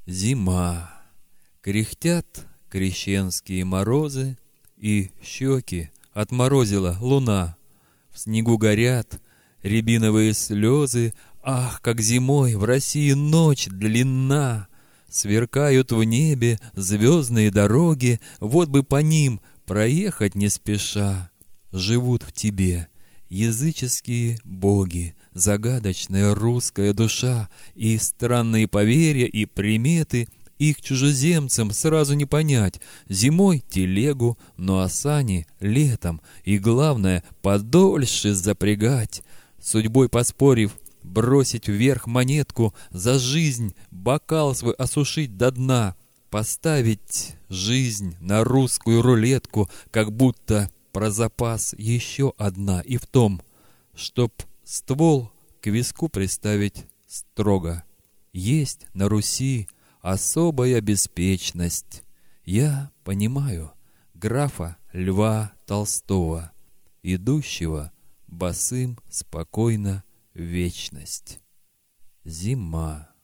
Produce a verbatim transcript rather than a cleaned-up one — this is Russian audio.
Зима. Кряхтят крещенские морозы, и щеки отморозила луна. В снегу горят рябиновые слезы. Ах, как зимой в России ночь длинна! Сверкают в небе звездные дороги, вот бы по ним проехать не спеша. Живут в тебе языческие боги, загадочная русская душа, и странные поверья и приметы, их чужеземцам сразу не понять. Зимой телегу, ну а сани летом, и главное, подольше запрягать. Судьбой поспорив, бросить вверх монетку, за жизнь бокал свой осушить до дна, поставить жизнь на русскую рулетку, как будто про запас еще одна, и в том, чтоб ствол к виску приставить строго. Есть на Руси особая беспечность. Я понимаю графа Льва Толстого, идущего босым спокойно в вечность. Зима.